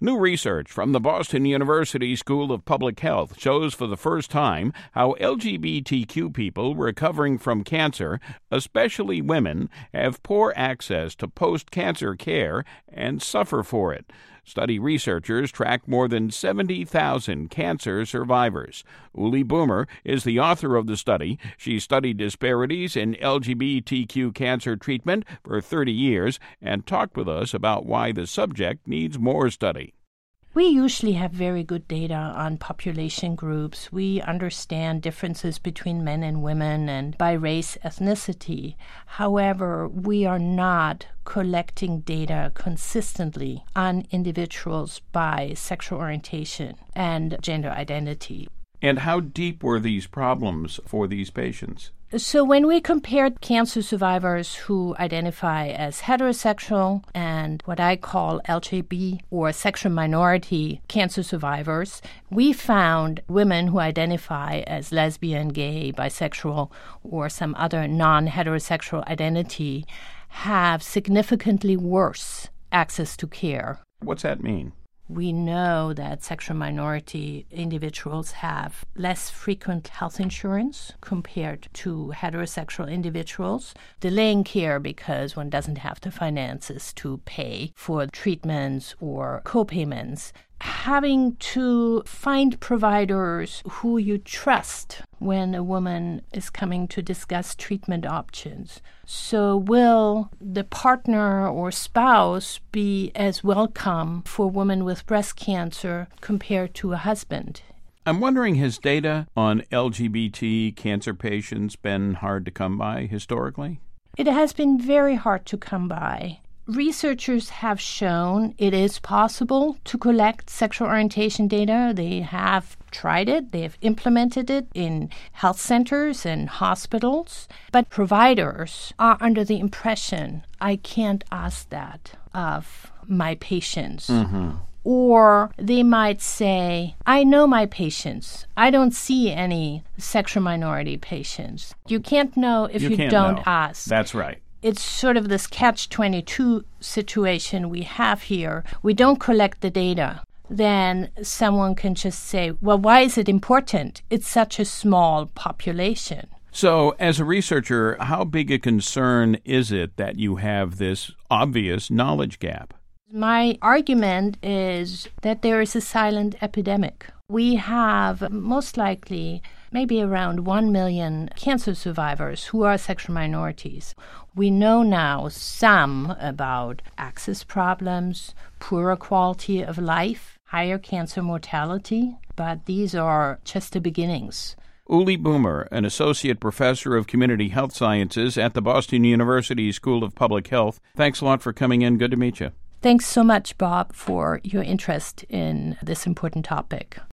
New research from the Boston University School of Public Health shows for the first time how LGBTQ people recovering from cancer, especially women, have poor access to post-cancer care and suffer for it. Study researchers track more than 70,000 cancer survivors. Uli Boomer is the author of the study. She studied disparities in LGBTQ cancer treatment for 30 years and talked with us about why the subject needs more study. We usually have very good data on population groups. We understand differences between men and women and by race, ethnicity. However, we are not collecting data consistently on individuals by sexual orientation and gender identity. And how deep were these problems for these patients? So when we compared cancer survivors who identify as heterosexual and what I call LGB or sexual minority cancer survivors, we found women who identify as lesbian, gay, bisexual, or some other non-heterosexual identity have significantly worse access to care. What's that mean? We know that sexual minority individuals have less frequent health insurance compared to heterosexual individuals, delaying care because one doesn't have the finances to pay for treatments or co-payments, having to find providers who you trust when a woman is coming to discuss treatment options. So will the partner or spouse be as welcome for a woman with breast cancer compared to a husband? I'm wondering, has data on LGBT cancer patients been hard to come by historically? It has been very hard to come by. Researchers have shown it is possible to collect sexual orientation data. They have tried it. They have implemented it in health centers and hospitals. But providers are under the impression, I can't ask that of my patients. Or they might say, I know my patients. I don't see any sexual minority patients. You can't know if you don't ask. That's right. It's sort of this catch-22 situation we have here. We don't collect the data. Then someone can just say, well, why is it important? It's such a small population. So, as a researcher, how big a concern is it that you have this obvious knowledge gap? My argument is that there is a silent epidemic. We have most likely maybe around 1 million cancer survivors who are sexual minorities. We know now some about access problems, poorer quality of life, higher cancer mortality, but these are just the beginnings. Uli Boomer, an associate professor of community health sciences at the Boston University School of Public Health. Thanks a lot for coming in. Good to meet you. Thanks so much, Bob, for your interest in this important topic.